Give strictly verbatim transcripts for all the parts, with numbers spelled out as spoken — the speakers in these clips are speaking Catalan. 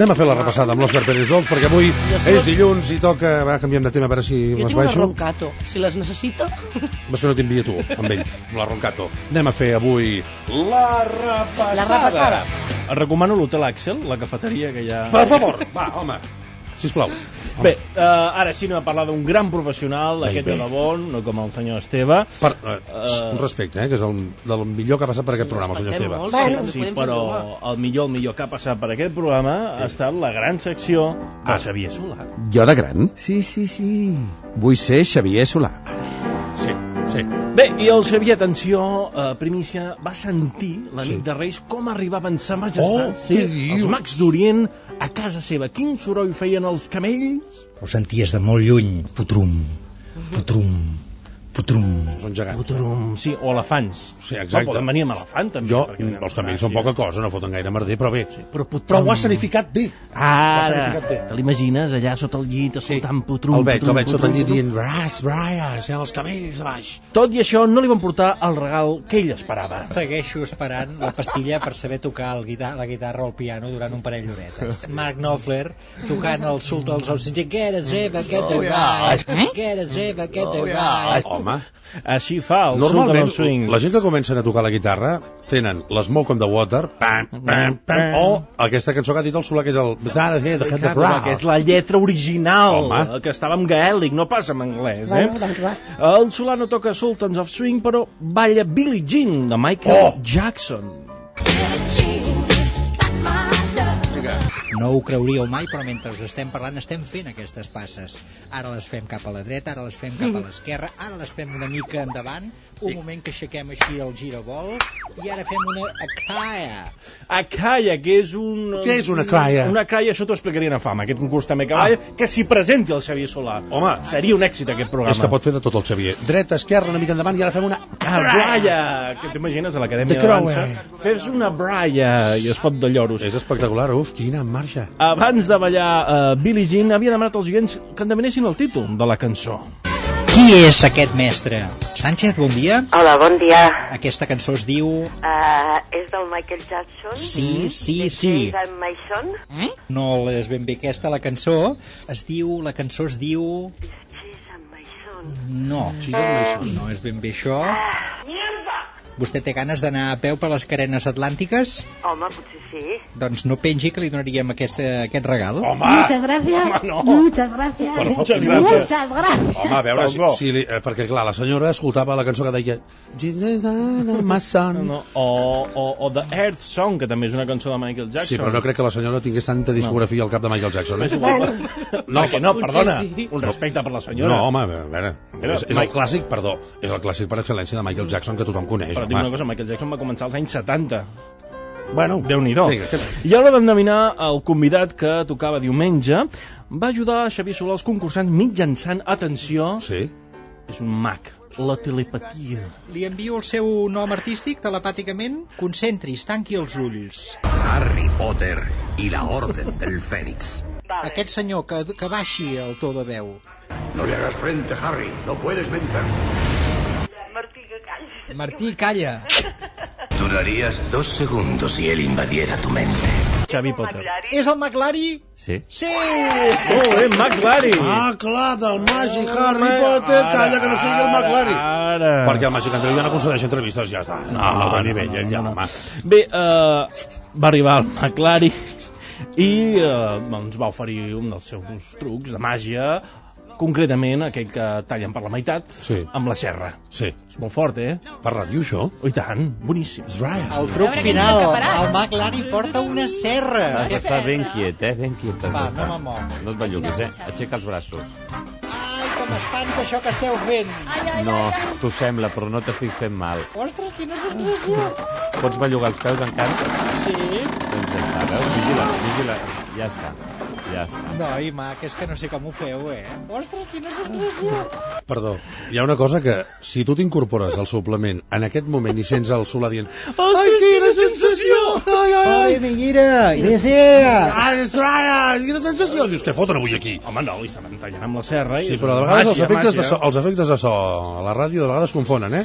anem a fer la repassada amb l'Òscar Pérez Dols, perquè avui és dilluns i toca... Va, canviem de tema, a veure si jo les baixo. Jo tinc una roncato, si les necessita... Ves que no t'envia tu, amb ell, amb la roncato. Anem a fer avui la repassada. La repassada. Et recomano l'Hotel Axel, la cafeteria que hi ha... Per favor, va, home, sisplau. Bé, uh, ara sí anem a parlar d'un gran professional, bé, aquest bé. de debò, no com el senyor Esteve. Per, uh, uh, un respecte, eh, que és el, del millor que ha passat per aquest programa, el senyor Esteve. Molt, Sí, bueno, sí, però el millor, el millor que ha passat per aquest programa ha estat la gran secció de Ah. Xavier Solà. Jo de gran? Sí, sí, sí. Vull ser Xavier Solà. Sí, sí. Bé, i el Xavier, atenció, eh, primícia, va sentir la nit Sí. de Reis com arribaven sa majestat, Oh, què dius? els mags d'Orient, a casa seva. Quin soroll feien els camells? Ho senties de molt lluny, putrum, putrum, putrum. Són gegants. Putrum, sí, o elefants. Sí, exacte. No, poden venir amb elefant, també. Jo, perquè venen els camells amb són poca cosa, no foten gaire merder, però bé. Però, Però ho has sanificat bé. Ho has Ara, sanificat bé. te l'imagines allà sota el llit, escoltant putrum, el veig, putrum, el veig sota el llit putrum, dient Bras, Brian, sent els camells a baix. Tot i això, no li van portar el regal que ell esperava. Segueixo esperant la pastilla per saber tocar el guitar la guitarra o el piano durant un parell d'horetes. Mark Knopfler tocant el Sultan dels Obscins. Get a driver, get the ride. Get a driver, get the ride. Home, Així fa el Sultan normalment of Swing. la gent que comencen a tocar la guitarra tenen l'Smoke on the Water, pam, pam, pam, o aquesta cançó que ha dit el Solà, que és el Bzara de Head the Clar, que és la lletra original, Home. que estava en gaèlic, no passa en anglès, eh? Bueno, doncs va. El Solà no toca Sultans of Swing, però balla Billie Jean, de Michael Oh! Jackson. No ho creuríeu mai, però mentre us estem parlant estem fent aquestes passes. Ara les fem cap a la dreta, ara les fem cap a l'esquerra, ara les fem una mica endavant, un moment que aixequem així el girabol, i ara fem una acaya. Akaya, que és un... Què és una akaya? Una akaya, això t'ho explicaria a fama, aquest concurs també que balla, que s'hi presenti el Xavier Solà. Home. Seria un èxit aquest programa. És que pot fer de tot el Xavier. Dreta, esquerra, una mica endavant i ara fem una... Ah, bralla! Que t'imagines a l'Acadèmia The de Crow, Dansa? eh? Fes una bralla i es fot de lloros. És espectacular, uf, quina marxa. Abans de ballar uh, Billie Jean, havia demanat als oients que endevinessin el títol de la cançó. Qui és aquest mestre? Sánchez, bon dia. Hola, bon dia. Aquesta cançó es diu... Uh, és del Michael Jackson? Sí, sí, De sí. Days and My Son? No és ben bé aquesta, la cançó. Es diu... La cançó es diu... Days and My Son. No. No és ben bé això. Vostè té ganes d'anar a peu per les carenes atlàntiques? Home, potser sí. Doncs no pengi que li donaríem aquesta, aquest regal. Home! Muchas gracias. Home, no. Muchas gracias. Per favor, Muchas gràcies. Muchas gracias. Home, a veure, si, Tongo. si li, eh, perquè clar, la senyora escoltava la cançó que deia My son. No, o, o, o The Earth Song, que també és una cançó de Michael Jackson. Sí, però no crec que la senyora tingués tanta discografia al cap de Michael Jackson, eh? No, que no, perdona, sí. un respecte per la senyora. No, home, a veure, Però, és, és el clàssic, perdó, és el clàssic per excel·lència de Michael Jackson que tothom coneix, Però et dic una home. cosa, Michael Jackson va començar als anys setanta. Bueno, Déu-n'hi-do. vinga, que- I a l'hora d'endevinar el convidat que tocava diumenge, va ajudar Xavier Solà als concursants mitjançant, atenció, Sí? és un mag, la telepatia. Li envio el seu nom artístic telepàticament. Concentris, tanqui els ulls. Harry Potter y la Orden del Fénix. Vale. Aquest senyor, que, que baixi el to de veu. No le hagas frente, Harry. No puedes vencer. Martí, que calli. Martí, calla. Durarías dos segundos si él invadiera tu mente. Xavi Potter. McLaren. És el McLari? Sí. Sí! Molt bé, McLaren. Ah, clar, del màgic Harry Potter, calla que no sigui el McLaren. Ara. Perquè el màgic Andreu ja no concedeix entrevistes, ja està. No, a l'altre nivell, ell ja, home. Bé, uh, va arribar el McLaren i uh, ens va oferir un dels seus trucs de màgia, concretament aquell que tallen per la meitat, Sí. amb la serra. Sí. És molt fort, eh? Per ràdio, això? Oh, i tant, boníssim. És right. El truc final, el McLari porta una serra. Has d'estar ben quiet, eh? Ben quiet has Va, d'estar. no me moc. No et belluguis, eh? Aixeca els braços. Ai, com espanta això que esteu fent. No, t'ho sembla, però no t'estic fent mal. Ostres, quina sensació. Pots bellugar els peus encara? Sí? Doncs ja està, veus? Vigila, vigila. Ja està, ja està. Noi, mac, és que no sé com ho feu, eh? Ostres, quina sensació. Perdó, hi ha una cosa que, si tu t'incorpores al suplement en aquest moment i sents el Solà dient ai, quina sensació! Ai, ai, ai! Mira, Iglesias. Ai, és right! Quina sensació! Dius, què foten avui aquí? Home, no, li estaven tallant amb la serra. i Sí, és però de una vegades els màgia, efectes de, màgia. so, els efectes de so a la ràdio de vegades confonen, eh?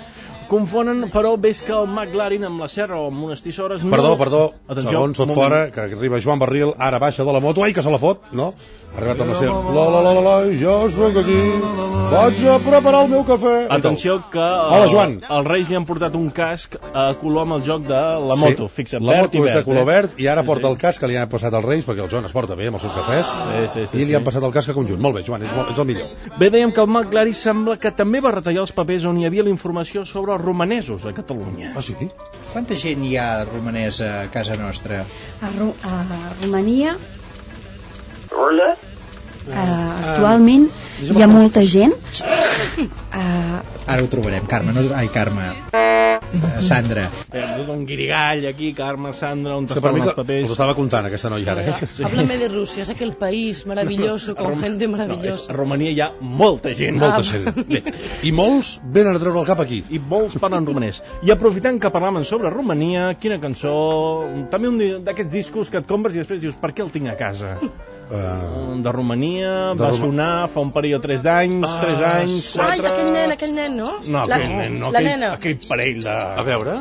Confonen, però ves que el McLaren amb la serra o amb unes tisores... No... Perdó, perdó, Atenció, segons tot fora, que arriba Joan Barril, ara baixa de la moto, ai, que se la fot, no? Ha arribat amb la seva... La, la, la, la, la, jo soc aquí, vaig a preparar el meu cafè. Atenció que el, Hola, Joan. Els Reis li han portat un casc a color amb el joc de la moto, sí, fixa't, la verd moto i és de verd. color eh? verd i ara Sí, porta sí. el casc que li han passat als Reis, perquè el Joan es porta bé amb els seus cafès, Sí, sí, sí, i li sí. han passat el casc a conjunt. Molt bé, Joan, ets, molt, ets el millor. Bé, dèiem que el McLaren sembla que també va retallar els papers on hi havia la informació sobre els romanesos a Catalunya. Ah, sí? Quanta gent hi ha romanès a casa nostra? A, Ru a Romania, Hola? uh, actualment hi ha molta gent. Uh, Ara ho trobarem, Carme, no... Ai, Carme. Uh, Sandra. Espera, tot un guirigall aquí, Carme, Sandra, on És que per estan mi els que papers. us estava contant aquesta noia ara, eh? Sí. Háblame de Rusia, es aquel país maravilloso, con Rom- gente No, és, maravillosa. a Romania hi ha molta gent. Molta Ah. gent. Bé, I molts venen a treure el cap aquí. i molts parlen romanès. I aprofitant que parlaven sobre Romania, quina cançó... També un di- d'aquests discos que et compres i després dius, per què el tinc a casa? Uh, De Romania, De va Roma- sonar fa un període tres d'anys, Ah, tres anys, sí. Ai, quatre... aquell nen, aquell nen, no? No, la, aquell nen, no, la aquell, nena. aquell parell de... a veure...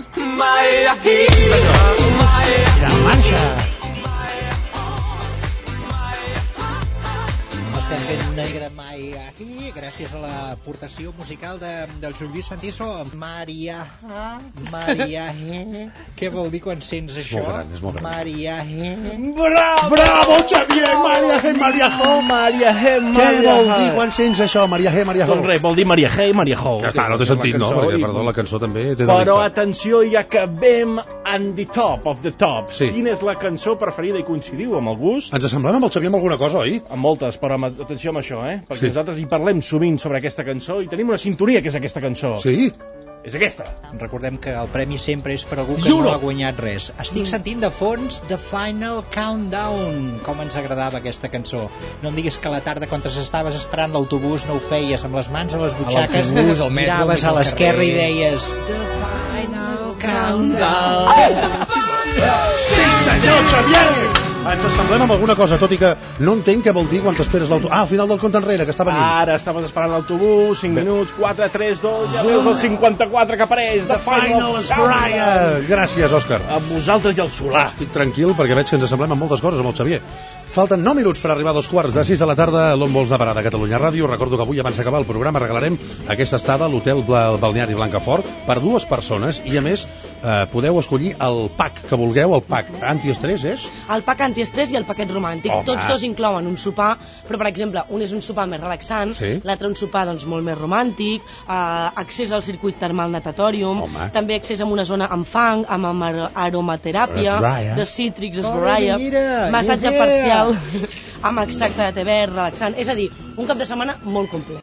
Estem fent una mica de Mai aquí, gràcies a l'aportació musical de, del Joan Lluís Santiso. Maria, Maria, què vol dir quan sents això? molt gran, és molt gran. Maria, Bravo! Bravo, Xavier! Maria G, Maria Ho! Maria G, Què Maria vol H. dir quan sents això, Maria G, Maria Ho? Doncs res, vol dir Maria G i Maria Ho. Ja està, no té sentit, no? Perquè, perdó, la cançó també té Però delicte. atenció, ja que vam en the top of the top. Sí. Quina és la cançó preferida i coincidiu amb el gust? Ens assemblem amb el Xavier amb alguna cosa, oi? Amb moltes, però amb, atenció amb això, eh? Perquè Sí. nosaltres hi parlem sovint sobre aquesta cançó i tenim una sintonia que és aquesta cançó. Sí? És aquesta. recordem que el premi sempre és per algú que Euro. no ha guanyat res. Estic sentint de fons The Final Countdown. Com ens agradava aquesta cançó. No em diguis que a la tarda, quan estaves esperant l'autobús, no ho feies amb les mans a les butxaques, l'autobús, al metro, miraves mig a al l'esquerra i carrer. deies The Final Countdown. Sí, senyor Xavier! Ens assemblem amb alguna cosa, tot i que no entenc què vol dir quan t'esperes l'autobús. Ah, al final del compte enrere, que està venint. Ara estaves esperant l'autobús, cinc minuts, quatre, tres, dos, ja veus el cinquanta-quatre que apareix. The Final Esbraya! Gràcies, Òscar. Amb vosaltres i el solar. Estic tranquil perquè veig que ens assemblem amb moltes coses amb el Xavier. Falten nou minuts per arribar a dos quarts de sis de la tarda a l'On Vols de Parada, Catalunya Ràdio. Recordo que avui, abans d'acabar el programa, regalarem aquesta estada a l'Hotel Bla- Balneari Blancafort per dues persones i, a més, eh, podeu escollir el pack que vulgueu, el pack antiestrès, és? El pack antiestrès i el paquet romàntic. Home. Tots dos inclouen un sopar, però per exemple, un és un sopar més relaxant, Sí. l'altre un sopar doncs, molt més romàntic, eh, accés al circuit termal natatorium, Home. també accés a una zona amb fang, amb ar- aromateràpia, Esbraya. de cítrics, Hola, esborraia, mira, massatge Josep. parcial amb extracte de te verd relaxant. És a dir, un cap de setmana molt complet.